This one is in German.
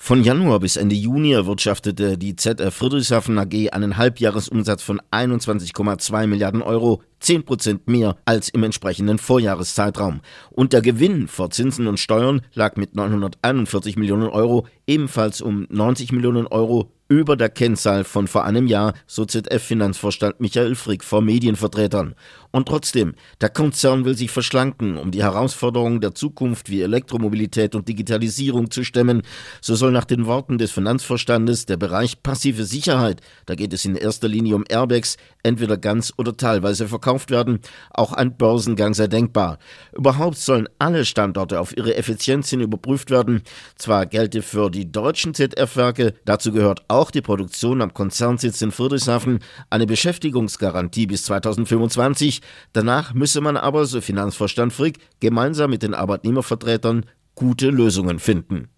Von Januar bis Ende Juni erwirtschaftete die ZF Friedrichshafen AG einen Halbjahresumsatz von 21,2 Milliarden Euro, 10% mehr als im entsprechenden Vorjahreszeitraum. Und der Gewinn vor Zinsen und Steuern lag mit 941 Millionen Euro ebenfalls um 90 Millionen Euro über der Kennzahl von vor einem Jahr, so ZF-Finanzvorstand Michael Frick vor Medienvertretern. Und trotzdem, der Konzern will sich verschlanken, um die Herausforderungen der Zukunft wie Elektromobilität und Digitalisierung zu stemmen. So soll nach den Worten des Finanzvorstandes der Bereich passive Sicherheit, da geht es in erster Linie um Airbags, entweder ganz oder teilweise verkauft werden. Auch ein Börsengang sei denkbar. Überhaupt sollen alle Standorte auf ihre Effizienz hin überprüft werden. Zwar gelte für die deutschen ZF-Werke, dazu gehört auch die Produktion am Konzernsitz in Friedrichshafen, eine Beschäftigungsgarantie bis 2025. Danach müsse man aber, so Finanzvorstand Frick, gemeinsam mit den Arbeitnehmervertretern gute Lösungen finden.